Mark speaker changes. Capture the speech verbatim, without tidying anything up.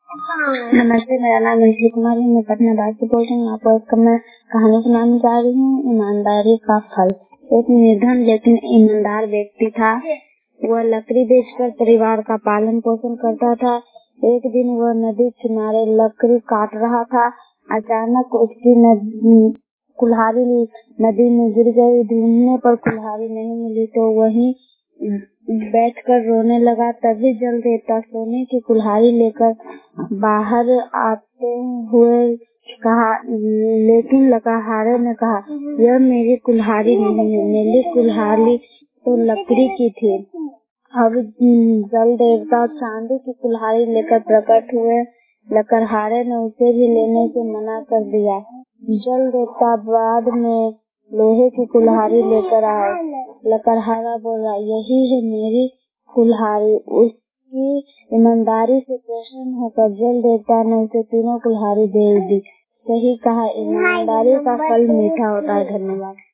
Speaker 1: नमस्ते, मेरा नाम ऋषि कुमारी, मैं पटना बाग से बोल रही हूँ। आपको एक मैं कहानी सुनाने जा रही हूँ, ईमानदारी का फल। एक निर्धन लेकिन ईमानदार व्यक्ति था। वह लकड़ी बेचकर परिवार का पालन पोषण करता था। एक दिन वह नदी किनारे लकड़ी काट रहा था। अचानक उसकी कुल्हाड़ी नदी में गिर गई। ढूंढने पर कुल्हाड़ी नहीं मिली तो वहीं बैठकर रोने लगा। तभी जल देवता सोने की कुल्हाड़ी लेकर बाहर आते हुए कहा, लेकिन लकड़हारे ने कहा, यह मेरी कुल्हाड़ी नहीं है, मेरी कुल्हाड़ी तो लकड़ी की थी। अब जल देवता चांदी की कुल्हाड़ी लेकर प्रकट हुए। लकड़हारे ने उसे भी लेने से मना कर दिया। जल देवता बाद में लोहे की कुल्हाड़ी लेकर आए। लकड़हारा बोला, यही है मेरी कुल्हाड़ी। उसकी ईमानदारी से प्रसन्न होकर जल देवता ने उसे तीनों कुल्हाड़ी दे दी। सही कहा, ईमानदारी का फल मीठा होता है। धन्यवाद।